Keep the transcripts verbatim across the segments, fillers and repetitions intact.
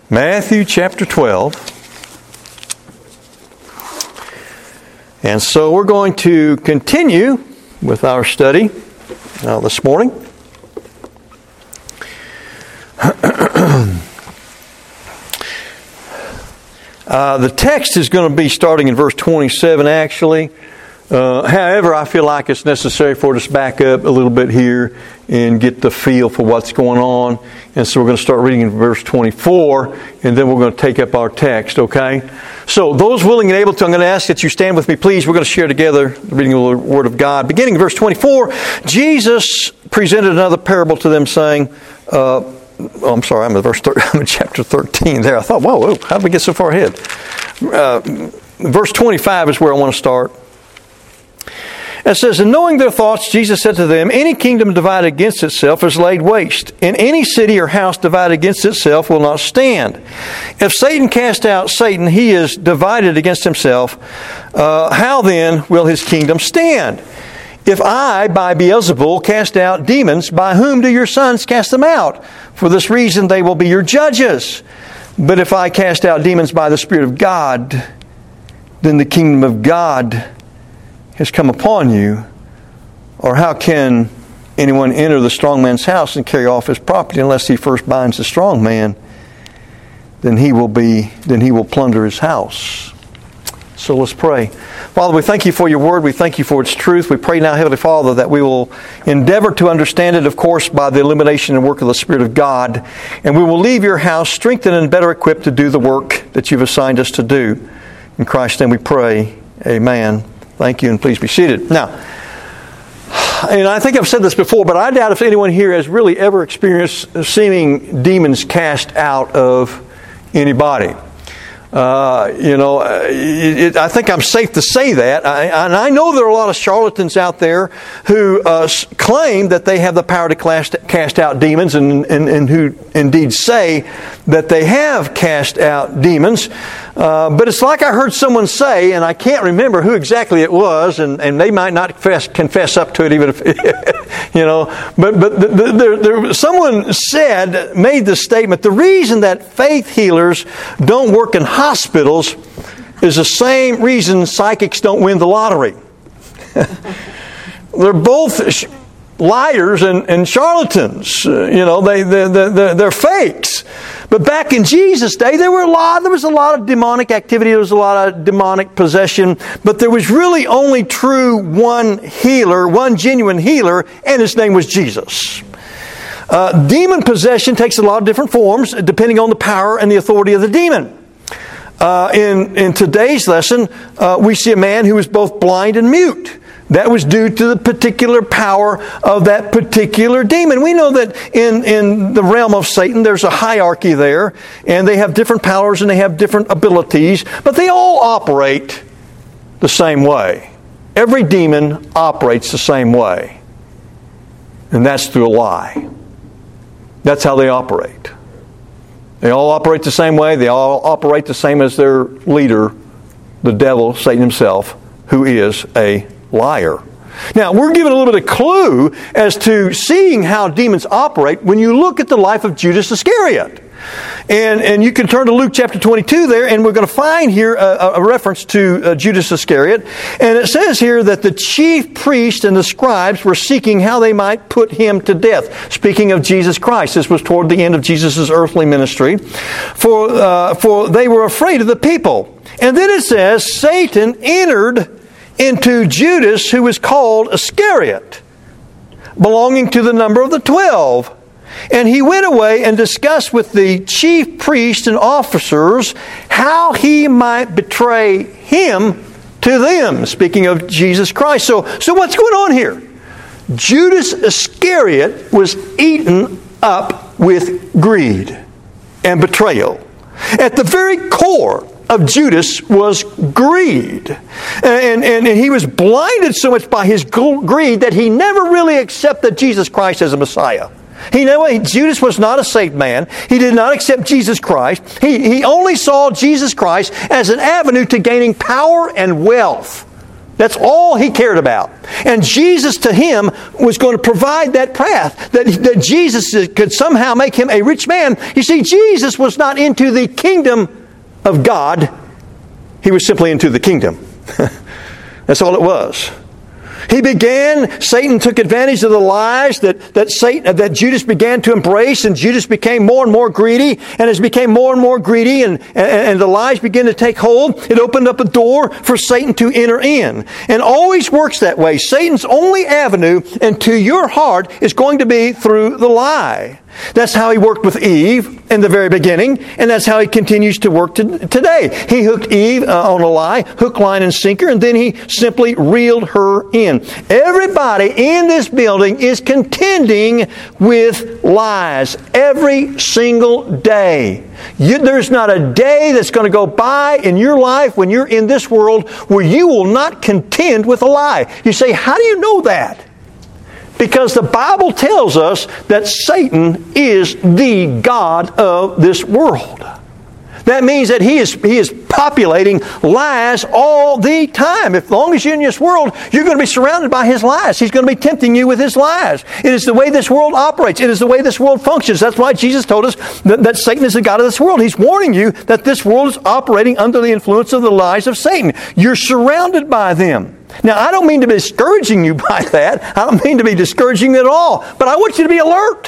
Matthew chapter twelve. And so we're going to continue with our study uh, this morning. uh, the text is going to be starting in verse twenty-seven actually. Uh, however, I feel like it's necessary for us to back up a little bit here and get the feel for what's going on. And so we're going to start reading in verse twenty-four, and then we're going to take up our text, okay? So those willing and able to, I'm going to ask that you stand with me, please. We're going to share together the reading of the Word of God. Beginning in verse twenty-four, Jesus presented another parable to them, saying, uh, oh, I'm sorry, I'm in, verse thir- I'm in chapter thirteen there. I thought, whoa, whoa, how did we get so far ahead? Uh, verse twenty-five is where I want to start. It says, and knowing their thoughts, Jesus said to them, any kingdom divided against itself is laid waste, and any city or house divided against itself will not stand. If Satan cast out Satan, he is divided against himself. Uh, how then will his kingdom stand? If I, by Beelzebul, cast out demons, by whom do your sons cast them out? For this reason they will be your judges. But if I cast out demons by the Spirit of God, then the kingdom of God has come upon you. Or how can anyone enter the strong man's house and carry off his property unless he first binds the strong man? Then he will be, then he will plunder his house. So let's pray. Father, we thank you for your word. We thank you for its truth. We pray now, Heavenly Father, that we will endeavor to understand it, of course, by the illumination and work of the Spirit of God. And we will leave your house strengthened and better equipped to do the work that you've assigned us to do. In Christ's name we pray. Amen. Thank you, and please be seated. Now, and I think I've said this before, but I doubt if anyone here has really ever experienced seeing demons cast out of anybody. Uh, you know, it, it, I think I'm safe to say that. I, and I know there are a lot of charlatans out there who uh, claim that they have the power to cast, cast out demons and, and, and who indeed say that they have cast out demons. Uh, but it's like I heard someone say, and I can't remember who exactly it was, and, and they might not confess, confess up to it even if, you know, but, but the, the, there, there, someone said, made the statement, the reason that faith healers don't work in hospitals is the same reason psychics don't win the lottery. They're both sh- liars and, and charlatans. Uh, you know, they, they, they, they're fakes. But back in Jesus' day, there were a lot. There was a lot of demonic activity. There was a lot of demonic possession. But there was really only true one healer, one genuine healer, and his name was Jesus. Uh, demon possession takes a lot of different forms, depending on the power and the authority of the demon. Uh, in, in today's lesson, uh, we see a man who was both blind and mute. That was due to the particular power of that particular demon. We know that in, in the realm of Satan, there's a hierarchy there, and they have different powers and they have different abilities, but they all operate the same way. Every demon operates the same way, and that's through a lie. That's how they operate. They all operate the same way. They all operate the same as their leader, the devil, Satan himself, who is a liar. Now, we're given a little bit of clue as to seeing how demons operate when you look at the life of Judas Iscariot. And and you can turn to Luke chapter twenty-two there, and we're going to find here a, a reference to uh, Judas Iscariot. And it says here that the chief priests and the scribes were seeking how they might put him to death. Speaking of Jesus Christ, this was toward the end of Jesus' earthly ministry. For, uh, for they were afraid of the people. And then it says, Satan entered into Judas, who was called Iscariot, belonging to the number of the twelve. And he went away and discussed with the chief priests and officers how he might betray him to them, speaking of Jesus Christ. So, so what's going on here? Judas Iscariot was eaten up with greed and betrayal. At the very core of Judas was greed. And, and, and he was blinded so much by his greed that he never really accepted Jesus Christ as a Messiah. He knew Judas was not a saved man. He did not accept Jesus Christ. He, he only saw Jesus Christ as an avenue to gaining power and wealth That's all he cared about. And Jesus to him was going to provide that path, that, that Jesus could somehow make him a rich man. You see, Jesus was not into the kingdom of God. He was simply into the kingdom. That's all it was. He began, Satan took advantage of the lies that, that Satan, that Judas began to embrace, and Judas became more and more greedy, and as he became more and more greedy, and, and, and the lies began to take hold, it opened up a door for Satan to enter in. And always works that way. Satan's only avenue into your heart is going to be through the lie. That's how he worked with Eve in the very beginning, and that's how he continues to work to, today. He hooked Eve uh, on a lie, hook, line, and sinker, and then he simply reeled her in. Everybody in this building is contending with lies every single day. You, there's not a day that's going to go by in your life when you're in this world where you will not contend with a lie. You say, how do you know that? Because the Bible tells us that Satan is the god of this world. That means that he is, he is populating lies all the time. As long as you're in this world, you're going to be surrounded by his lies. He's going to be tempting you with his lies. It is the way this world operates. It is the way this world functions. That's why Jesus told us that, that Satan is the god of this world. He's warning you that this world is operating under the influence of the lies of Satan. You're surrounded by them. Now, I don't mean to be discouraging you by that. I don't mean to be discouraging you at all. But I want you to be alert.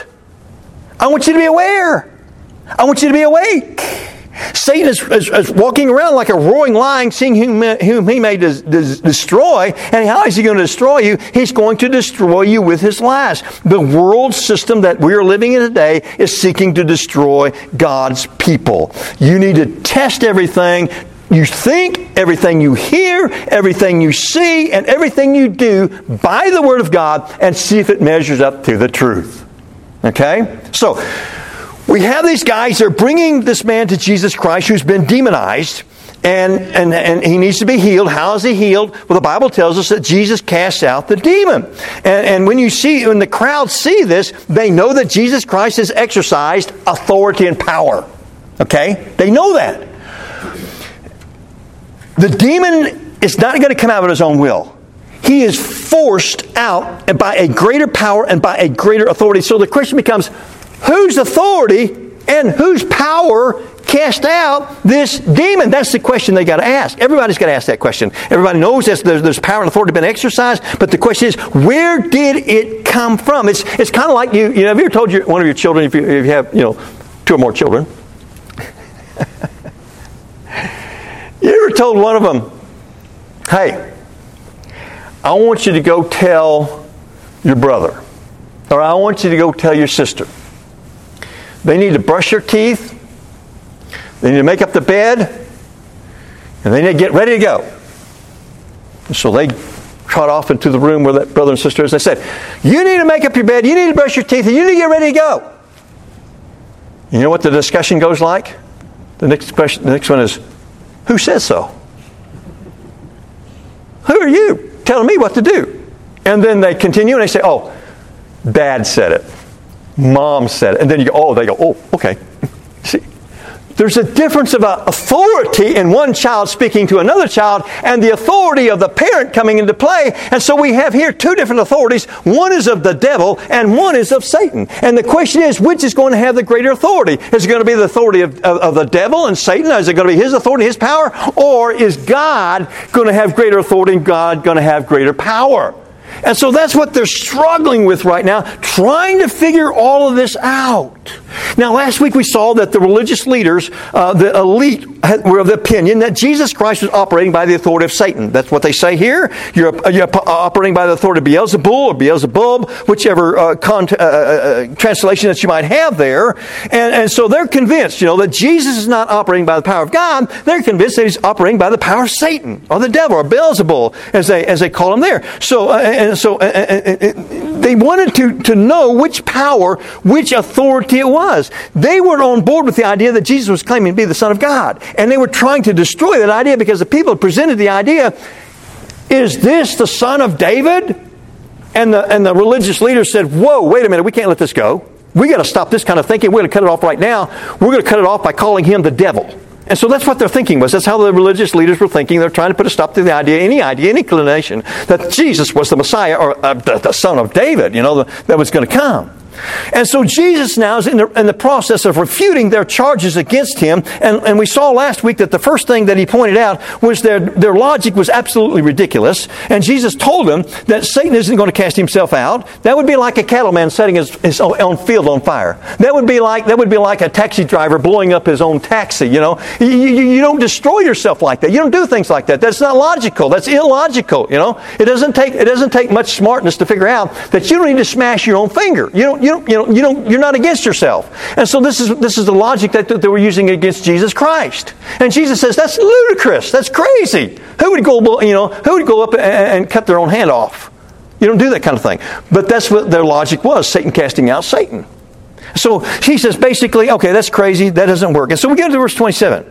I want you to be aware. I want you to be awake. Satan is, is, is walking around like a roaring lion, seeing whom, whom he may des, des, destroy. And how is he going to destroy you? He's going to destroy you with his lies. The world system that we are living in today is seeking to destroy God's people. You need to test everything. You think, everything you hear, everything you see, and everything you do by the Word of God, and see if it measures up to the truth. Okay? So, we have these guys, they're bringing this man to Jesus Christ who's been demonized, and, and, and he needs to be healed. How is he healed? Well, the Bible tells us that Jesus casts out the demon. And, and when you see, when the crowd see this, they know that Jesus Christ has exercised authority and power. Okay? They know that. The demon is not going to come out of his own will. He is forced out by a greater power and by a greater authority. So the question becomes, whose authority and whose power cast out this demon? That's the question they got to ask. Everybody's got to ask that question. Everybody knows that there's, there's power and authority been exercised, but the question is, where did it come from? It's it's kind of like you. You know, have you ever told your, one of your children, if you, if you have, you know, two or more children? You ever told one of them, hey, I want you to go tell your brother, or I want you to go tell your sister, they need to brush their teeth, they need to make up the bed, and they need to get ready to go. And so they trot off into the room where that brother and sister is. They said, you need to make up your bed, you need to brush your teeth, and you need to get ready to go. You know what the discussion goes like? The next question, the next one is, who says so? Who are you telling me what to do? And then they continue and they say, oh, Dad said it. Mom said it. And then you go, oh, they go, oh, okay. See, there's a difference of authority in one child speaking to another child and the authority of the parent coming into play. And so we have here two different authorities. One is of the devil and one is of Satan. And the question is, which is going to have the greater authority? Is it going to be the authority of, of, of the devil and Satan? Is it going to be his authority, his power? Or is God going to have greater authority and God going to have greater power? And so that's what they're struggling with right now, trying to figure all of this out. Now, last week we saw that the religious leaders, uh, the elite, were of the opinion that Jesus Christ was operating by the authority of Satan. That's what they say here. You're, you're operating by the authority of Beelzebul or Beelzebub, whichever uh, con- uh, uh, translation that you might have there. And, and so they're convinced, you know, that Jesus is not operating by the power of God. They're convinced that he's operating by the power of Satan or the devil or Beelzebul, as they as they call him there. So, uh, and so uh, uh, they wanted to, to know which power, which authority it was. They weren't on board with the idea that Jesus was claiming to be the Son of God. And they were trying to destroy that idea because the people had presented the idea, is this the Son of David? And the, and the religious leaders said, whoa, wait a minute, we can't let this go. We got to stop this kind of thinking. We're going to cut it off right now. We're going to cut it off by calling him the devil. And so that's what their thinking was. That's how the religious leaders were thinking. They're trying to put a stop to the idea, any idea, any inclination that Jesus was the Messiah or uh, the, the son of David, you know, the, that was going to come. And so Jesus now is in the, in the process of refuting their charges against him. And, and we saw last week that the first thing that he pointed out was their, their logic was absolutely ridiculous. And Jesus told them that Satan isn't going to cast himself out. That would be like a cattleman setting his, his own field on fire. That would be like that would be like a taxi driver blowing up his own taxi. You know, you, you, you don't destroy yourself like that. You don't do things like that. That's not logical. That's illogical. You know, it doesn't take it doesn't take much smartness to figure out that you don't need to smash your own finger. You don't. You don't, you know, you don't, you're not against yourself. And so this is this is the logic that they were using against Jesus Christ. And Jesus says, that's ludicrous. That's crazy. Who would go, you know, who would go up and, and cut their own hand off? You don't do that kind of thing. But that's what their logic was, Satan casting out Satan. So he says basically, okay, that's crazy. That doesn't work. And so we get to verse twenty-seven.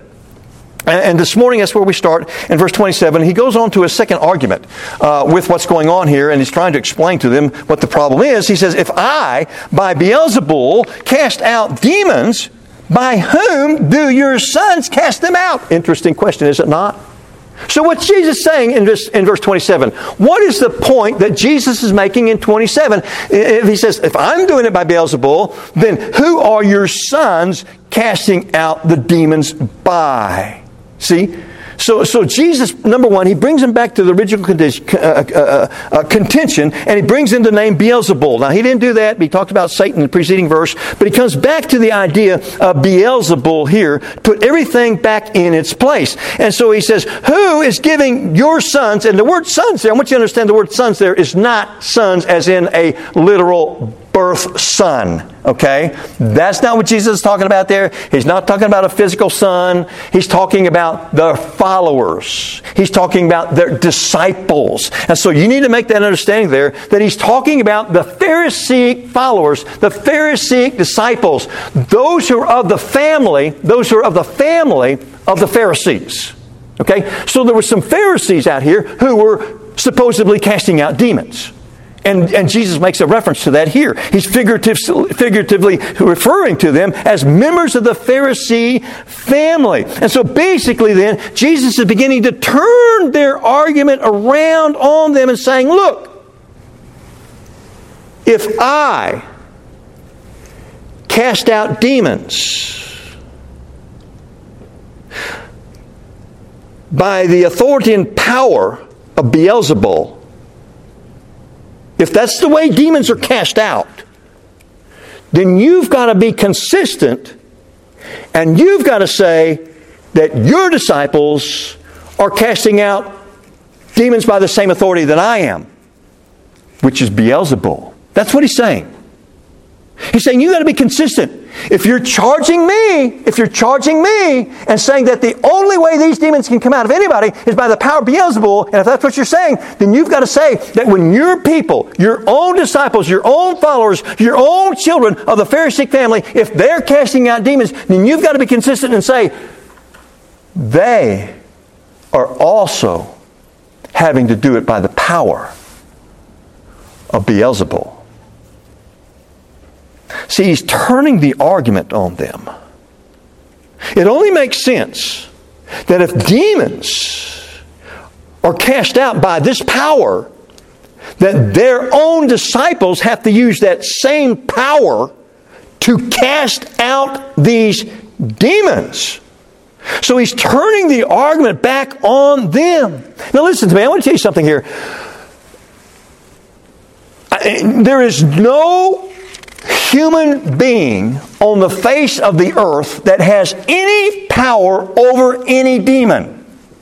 And this morning, that's where we start in verse twenty-seven. He goes on to a second argument uh, with what's going on here, and he's trying to explain to them what the problem is. He says, if I, by Beelzebul, cast out demons, by whom do your sons cast them out? Interesting question, is it not? So what's Jesus saying in, this, in verse twenty-seven? What is the point that Jesus is making in twenty-seven? If he says, if I'm doing it by Beelzebul, then who are your sons casting out the demons by? See? So so Jesus, number one, he brings him back to the original condition, uh, uh, uh, contention, and he brings in the name Beelzebul. Now, he didn't do that. He talked about Satan in the preceding verse, but he comes back to the idea of Beelzebul here, put everything back in its place. And so he says, who is giving your sons, and the word sons there, I want you to understand the word sons there is not sons as in a literal birth son, okay? That's not what Jesus is talking about there. He's not talking about a physical son. He's talking about the followers. He's talking about their disciples. And so you need to make that understanding there, that he's talking about the Pharisaic followers, the Pharisaic disciples, those who are of the family, those who are of the family of the Pharisees. Okay? So there were some Pharisees out here who were supposedly casting out demons. And, and Jesus makes a reference to that here. He's figurative, figuratively referring to them as members of the Pharisee family. And so basically then, Jesus is beginning to turn their argument around on them and saying, look, if I cast out demons by the authority and power of Beelzebul, if that's the way demons are cast out, then you've got to be consistent, and you've got to say that your disciples are casting out demons by the same authority that I am, which is Beelzebul. That's what he's saying. He's saying you've got to be consistent. If you're charging me, if you're charging me and saying that the only way these demons can come out of anybody is by the power of Beelzebul, and if that's what you're saying, then you've got to say that when your people, your own disciples, your own followers, your own children of the Pharisee family, if they're casting out demons, then you've got to be consistent and say, they are also having to do it by the power of Beelzebul. See, he's turning the argument on them. It only makes sense that if demons are cast out by this power, that their own disciples have to use that same power to cast out these demons. So he's turning the argument back on them. Now listen to me, I want to tell you something here. There is no human being on the face of the earth that has any power over any demon.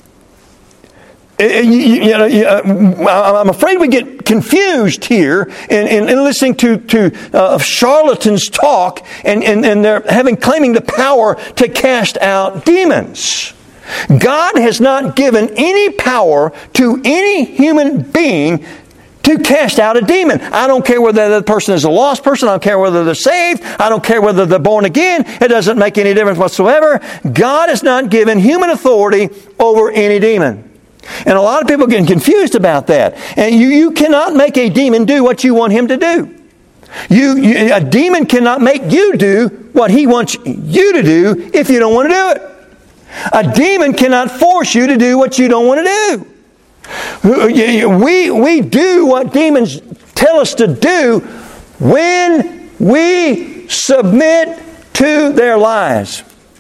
I'm afraid we get confused here in, in, in listening to, to uh, charlatans talk and, and, and they're having claiming the power to cast out demons. God has not given any power to any human being to cast out a demon. I don't care whether the person is a lost person. I don't care whether they're saved. I don't care whether they're born again. It doesn't make any difference whatsoever. God has not given human authority over any demon. And a lot of people get confused about that. And you, you cannot make a demon do what you want him to do. You, you, a demon cannot make you do what he wants you to do if you don't want to do it. A demon cannot force you to do what you don't want to do. We, we do what demons tell us to do when we submit to their lies.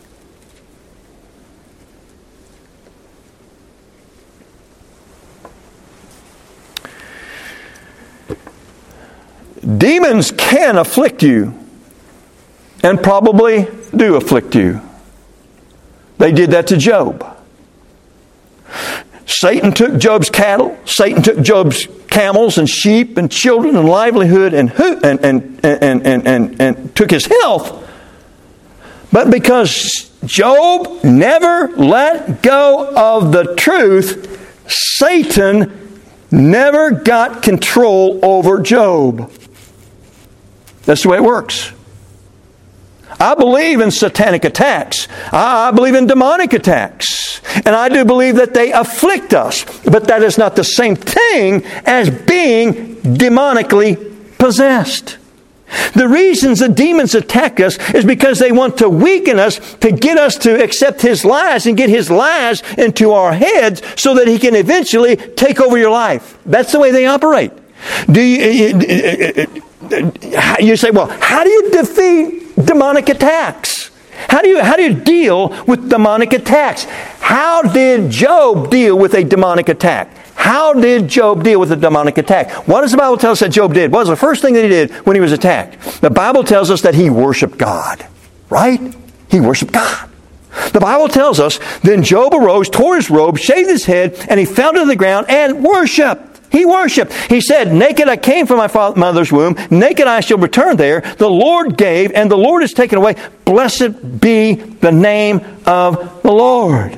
Demons can afflict you, and probably do afflict you. They did that to Job. Satan took Job's cattle. Satan took Job's camels and sheep and children and livelihood and and and and and, and, and took his health. But because Job never let go of the truth, Satan never got control over Job. That's the way it works. I believe in satanic attacks. I believe in demonic attacks. And I do believe that they afflict us. But that is not the same thing as being demonically possessed. The reasons the demons attack us is because they want to weaken us, to get us to accept His lies and get His lies into our heads so that He can eventually take over your life. That's the way they operate. Do you... You say, well, how do you defeat demonic attacks? How do you how do you deal with demonic attacks? How did Job deal with a demonic attack? How did Job deal with a demonic attack? What does the Bible tell us that Job did? What was the first thing that he did when he was attacked? The Bible tells us that he worshiped God. Right? He worshiped God. The Bible tells us, then Job arose, tore his robe, shaved his head, and he fell to the ground and worshiped. He worshiped. He said, naked I came from my mother's womb. Naked I shall return there. The Lord gave, and the Lord has taken away. Blessed be the name of the Lord.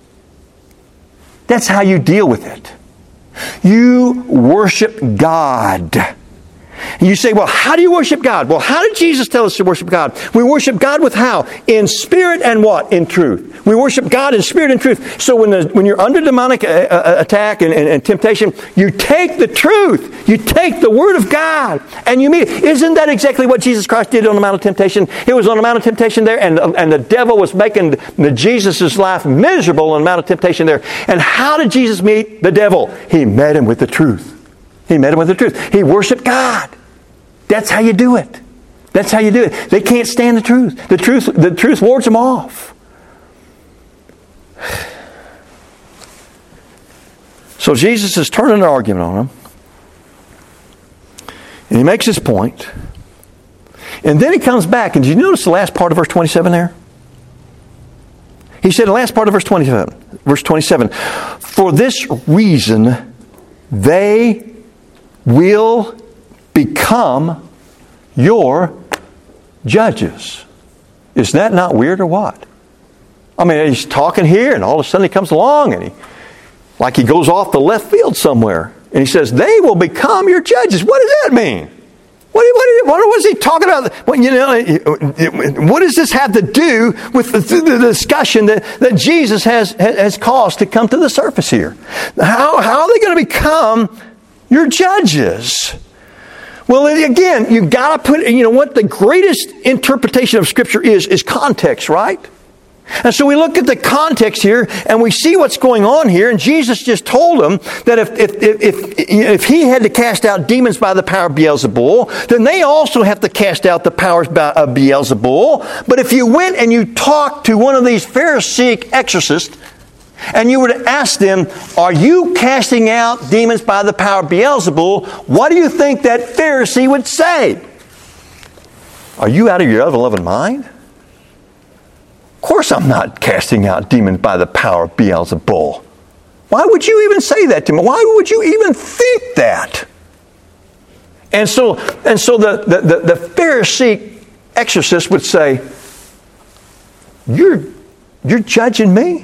That's how you deal with it. You worship God. You say, well, how do you worship God? Well, how did Jesus tell us to worship God? We worship God with how? In spirit and what? In truth. We worship God in spirit and truth. So when the, when you're under demonic uh, uh, attack and, and, and temptation, you take the truth. You take the Word of God and you meet it. Isn't that exactly what Jesus Christ did on the Mount of Temptation? He was on the Mount of Temptation there, and, and the devil was making the Jesus' life miserable on the Mount of Temptation there. And how did Jesus meet the devil? He met him with the truth. He met him with the truth. He worshiped God. That's how you do it. That's how you do it. They can't stand the truth. The truth, the truth wards them off. So Jesus is turning an argument on them. And he makes his point. And then he comes back. And did you notice the last part of verse twenty-seven there? He said in the last part of verse twenty-seven. Verse twenty-seven. For this reason, they will become your judges. Is that not weird or what? I mean, he's talking here and all of a sudden he comes along and he, like he goes off the left field somewhere. And he says, they will become your judges. What does that mean? What, what, what was he talking about? Well, you know, what does this have to do with the, the discussion that, that Jesus has, has caused to come to the surface here? How, how are they going to become your judges? Well, again, you got to put, you know what the greatest interpretation of Scripture is, is context, right? And so we look at the context here and we see what's going on here. And Jesus just told them that if, if, if, if, if he had to cast out demons by the power of Beelzebul, then they also have to cast out the powers of Beelzebul. But if you went and you talked to one of these Pharisaic exorcists, and you were to ask them, are you casting out demons by the power of Beelzebul? What do you think that Pharisee would say? Are you out of your ever-loving mind? Of course I'm not casting out demons by the power of Beelzebul. Why would you even say that to me? Why would you even think that? And so, and so the, the, the, the Pharisee exorcist would say, you're, you're judging me?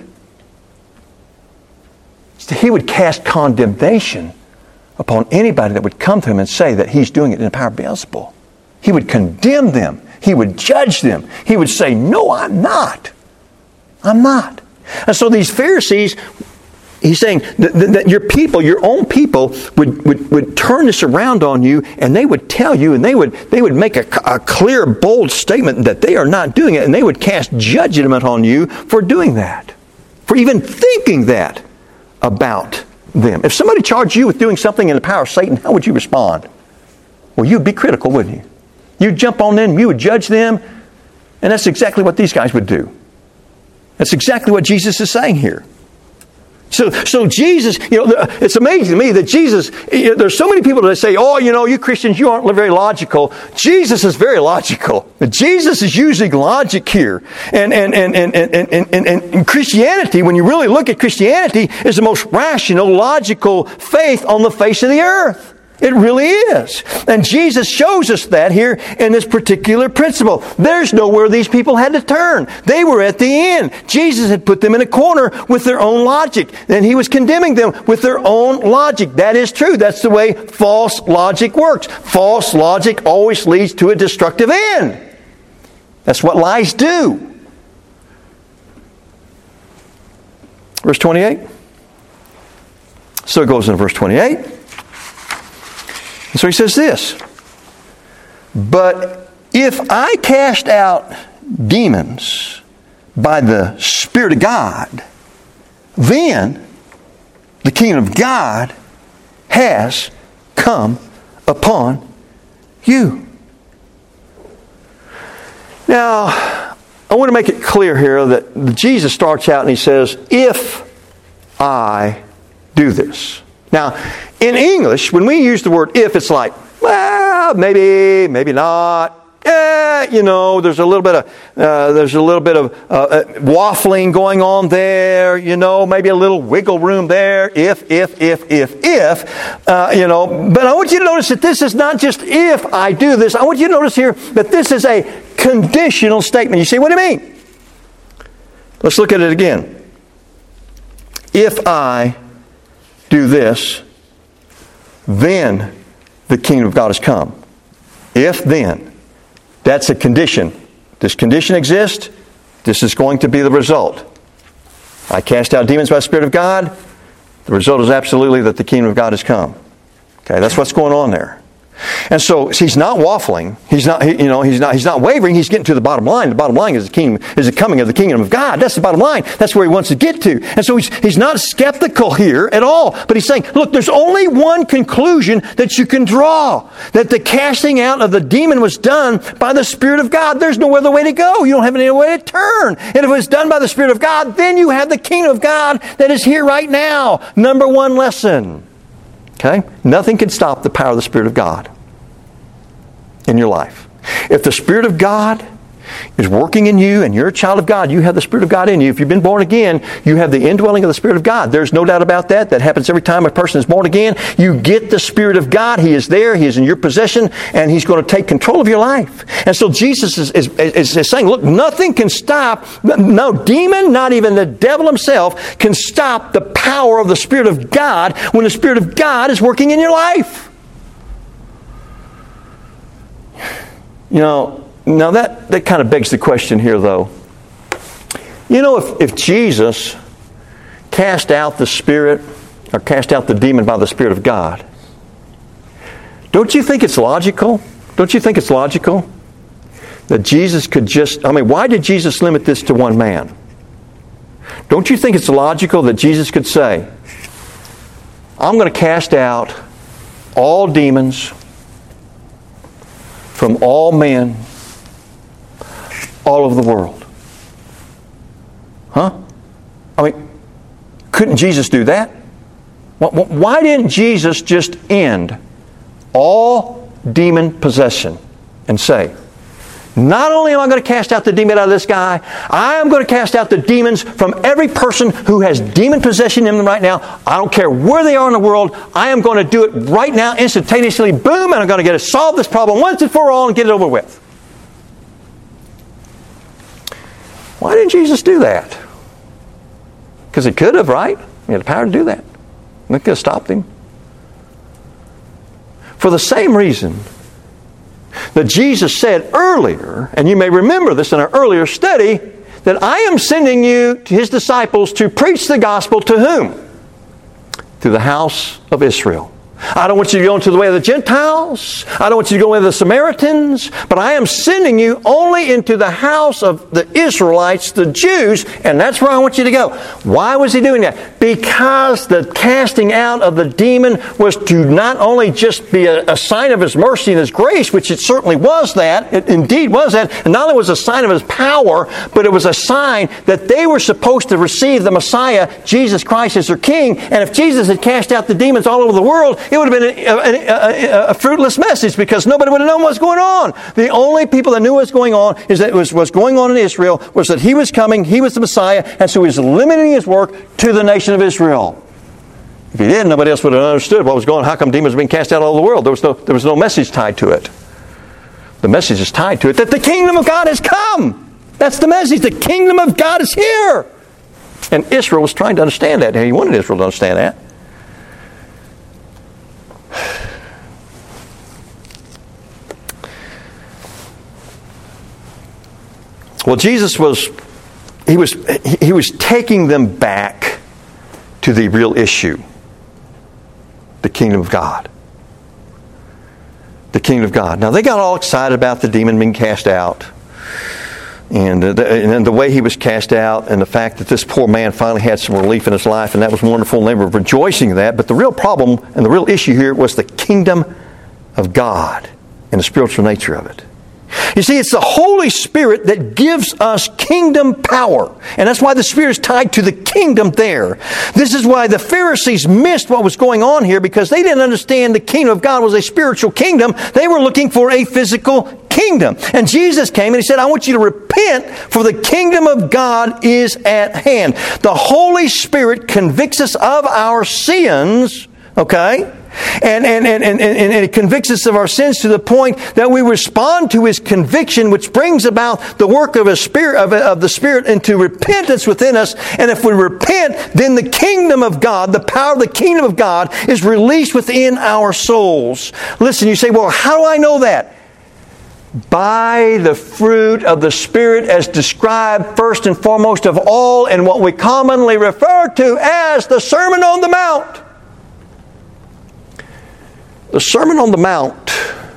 He would cast condemnation upon anybody that would come to him and say that he's doing it in the power of Beelzebul. He would condemn them. He would judge them. He would say, no, I'm not. I'm not. And so these Pharisees, he's saying that, that your people, your own people, would, would, would turn this around on you, and they would tell you, and they would they would make a, a clear, bold statement that they are not doing it, and they would cast judgment on you for doing that. for even thinking that about them. If somebody charged you with doing something in the power of Satan, how would you respond? Well, you'd be critical, wouldn't you? You'd jump on them, you would judge them, and that's exactly what these guys would do. That's exactly what Jesus is saying here. So, so Jesus, you know, it's amazing to me that Jesus, you know, there's so many people that say, oh, you know, you Christians, you aren't very logical. Jesus is very logical. Jesus is using logic here. And, and, and, and, and, and, and, and Christianity, when you really look at Christianity, is the most rational, logical faith on the face of the earth. It really is. And Jesus shows us that here in this particular principle. There's nowhere these people had to turn. They were at the end. Jesus had put them in a corner with their own logic. And He was condemning them with their own logic. That is true. That's the way false logic works. False logic always leads to a destructive end. That's what lies do. Verse twenty-eight. So it goes into verse twenty-eight. And so he says this, but if I cast out demons by the Spirit of God, then the kingdom of God has come upon you. Now, I want to make it clear here that Jesus starts out and He says, if I do this. Now, in English, when we use the word if, it's like, well, maybe, maybe not. Eh, you know, there's a little bit of uh, there's a little bit of uh, waffling going on there. You know, maybe a little wiggle room there. If, if, if, if, if. Uh, you know, but I want you to notice that this is not just if I do this. I want you to notice here that this is a conditional statement. You say, what do you mean? Let's look at it again. If I do this, then the kingdom of God has come. If then, that's a condition. This condition exists, this is going to be the result. I cast out demons by the Spirit of God, the result is absolutely that the kingdom of God has come. Okay, that's what's going on there. And so he's not waffling. He's not, he, you know, he's not, he's not wavering. He's getting to the bottom line. The bottom line is the kingdom, is the coming of the kingdom of God. That's the bottom line. That's where he wants to get to. And so he's, he's not skeptical here at all. But he's saying, look, there's only one conclusion that you can draw. That the casting out of the demon was done by the Spirit of God. There's no other way to go. You don't have any way to turn. And if it was done by the Spirit of God, then you have the kingdom of God that is here right now. Number one lesson. Okay? Nothing can stop the power of the Spirit of God in your life. If the Spirit of God is working in you and you're a child of God, you have the Spirit of God in you. If you've been born again, you have the indwelling of the Spirit of God. There's no doubt about that. That happens every time a person is born again. You get the Spirit of God. He is there. He is in your possession, and He's going to take control of your life. And so Jesus is, is, is, is saying, look, nothing can stop, no demon, not even the devil himself, can stop the power of the Spirit of God when the Spirit of God is working in your life. You know, now that, that kind of begs the question here, though. You know, if, if Jesus cast out the spirit, or cast out the demon by the Spirit of God, don't you think it's logical? Don't you think it's logical that Jesus could just, I mean, why did Jesus limit this to one man? Don't you think it's logical that Jesus could say, I'm going to cast out all demons from all men, all over the world? Huh? I mean, couldn't Jesus do that? Why didn't Jesus just end all demon possession and say, not only am I going to cast out the demon out of this guy, I am going to cast out the demons from every person who has demon possession in them right now. I don't care where they are in the world. I am going to do it right now, instantaneously. Boom, and I'm going to get to solve this problem once and for all and get it over with. Why didn't Jesus do that? Because He could have, right? He had the power to do that. They could have stopped Him. For the same reason that Jesus said earlier, and you may remember this in our earlier study, that I am sending you to His disciples to preach the gospel to whom? To the house of Israel. I don't want you to go into the way of the Gentiles. I don't want you to go into the Samaritans. But I am sending you only into the house of the Israelites, the Jews, and that's where I want you to go. Why was he doing that? Because the casting out of the demon was to not only just be a, a sign of his mercy and his grace, which it certainly was that, it indeed was that, and not only was a sign of his power, but it was a sign that they were supposed to receive the Messiah, Jesus Christ, as their King. And if Jesus had cast out the demons all over the world, it would have been a, a, a, a fruitless message because nobody would have known what's going on. The only people that knew what's going on is that it was what's going on in Israel was that he was coming, he was the Messiah, and so he was limiting his work to the nation of Israel. If he didn't, nobody else would have understood what was going on. How come demons were being cast out all over the world? There was no, there was no message tied to it. The message is tied to it that the kingdom of God has come. That's the message. The kingdom of God is here. And Israel was trying to understand that. And he wanted Israel to understand that. Well, Jesus was, he was, he was taking them back to the real issue. The kingdom of God. The kingdom of God. Now, they got all excited about the demon being cast out. And the, and the way he was cast out and the fact that this poor man finally had some relief in his life, and that was wonderful, and they were rejoicing in that. But the real problem and the real issue here was the kingdom of God and the spiritual nature of it. You see, it's the Holy Spirit that gives us kingdom power. And that's why the Spirit is tied to the kingdom there. This is why the Pharisees missed what was going on here, because they didn't understand the kingdom of God was a spiritual kingdom. They were looking for a physical kingdom. And Jesus came and he said, I want you to repent, for the kingdom of God is at hand. The Holy Spirit convicts us of our sins, okay? And, and, and, and, and it convicts us of our sins to the point that we respond to His conviction, which brings about the work of, a spirit, of, of the Spirit into repentance within us. And if we repent, then the kingdom of God, the power of the kingdom of God, is released within our souls. Listen, you say, well, how do I know that? By the fruit of the Spirit as described first and foremost of all in what we commonly refer to as the Sermon on the Mount. The Sermon on the Mount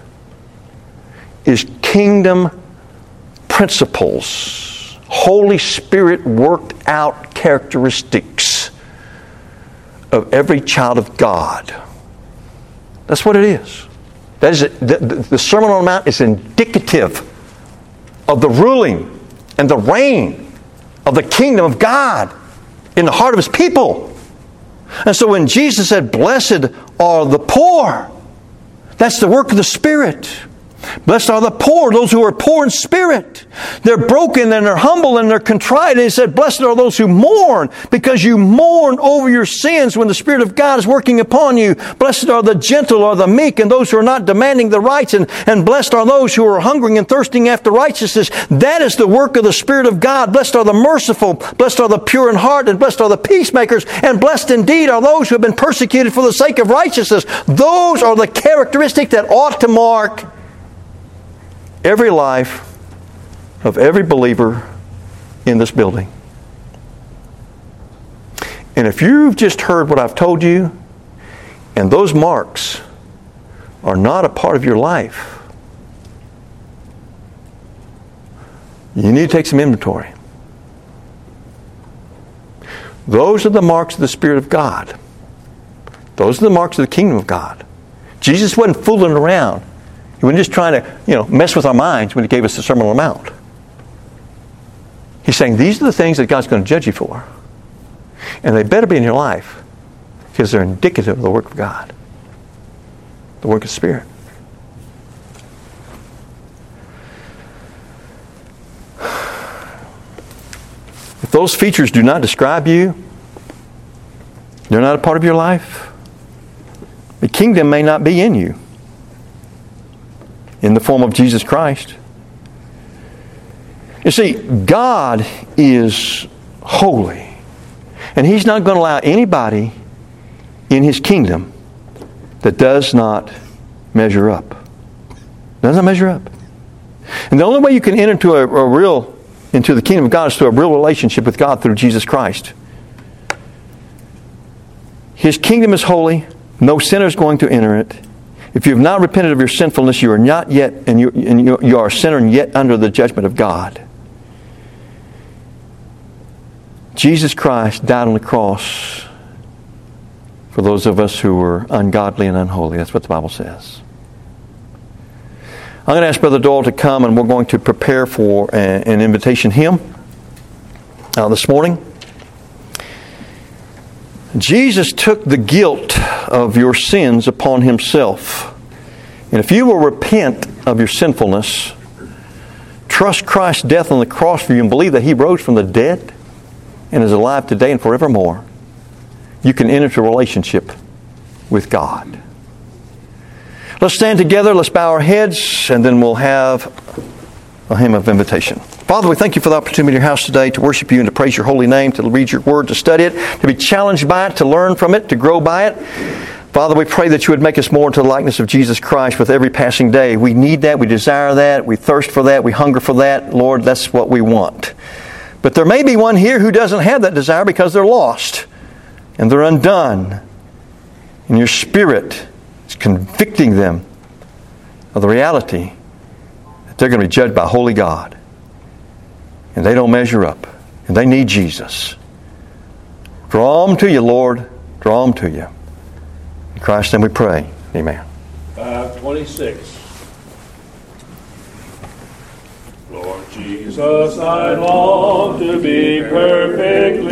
is kingdom principles, Holy Spirit worked out characteristics of every child of God. That's what it is. That is, the, the Sermon on the Mount is indicative of the ruling and the reign of the kingdom of God in the heart of His people. And so when Jesus said, blessed are the poor, that's the work of the Spirit. Blessed are the poor, those who are poor in spirit. They're broken and they're humble and they're contrite. And He said, blessed are those who mourn, because you mourn over your sins when the Spirit of God is working upon you. Blessed are the gentle or the meek and those who are not demanding the rights. And, and blessed are those who are hungering and thirsting after righteousness. That is the work of the Spirit of God. Blessed are the merciful. Blessed are the pure in heart. And blessed are the peacemakers. And blessed indeed are those who have been persecuted for the sake of righteousness. Those are the characteristics that ought to mark every life of every believer in this building. And if you've just heard what I've told you, and those marks are not a part of your life, you need to take some inventory. Those are the marks of the Spirit of God. Those are the marks of the kingdom of God. Jesus wasn't fooling around. He wasn't just trying to, you know, mess with our minds when He gave us the Sermon on the Mount. He's saying these are the things that God's going to judge you for. And they better be in your life, because they're indicative of the work of God. The work of the Spirit. If those features do not describe you, they're not a part of your life, the kingdom may not be in you. In the form of Jesus Christ. You see, God is holy. And He's not going to allow anybody in His kingdom that does not measure up. Doesn't measure up. And the only way you can enter into a, a real into the kingdom of God is through a real relationship with God through Jesus Christ. His kingdom is holy. No sinner is going to enter it. If you have not repented of your sinfulness, you are not yet, and you, and you, you are a sinner and yet under the judgment of God. Jesus Christ died on the cross for those of us who were ungodly and unholy. That's what the Bible says. I'm going to ask Brother Doyle to come, and we're going to prepare for a, an invitation hymn uh, this morning. Jesus took the guilt of your sins upon Himself. And if you will repent of your sinfulness, trust Christ's death on the cross for you, and believe that He rose from the dead and is alive today and forevermore, you can enter into a relationship with God. Let's stand together, let's bow our heads, and then we'll have a hymn of invitation. Father, we thank You for the opportunity in Your house today to worship You and to praise Your holy name, to read Your word, to study it, to be challenged by it, to learn from it, to grow by it. Father, we pray that You would make us more into the likeness of Jesus Christ with every passing day. We need that, we desire that, we thirst for that, we hunger for that. Lord, that's what we want. But there may be one here who doesn't have that desire because they're lost and they're undone. And Your Spirit is convicting them of the reality that they're going to be judged by a holy God. And they don't measure up. And they need Jesus. Draw them to You, Lord. Draw them to You. In Christ's name we pray. Amen. five twenty-six. Lord Jesus, I long to be perfectly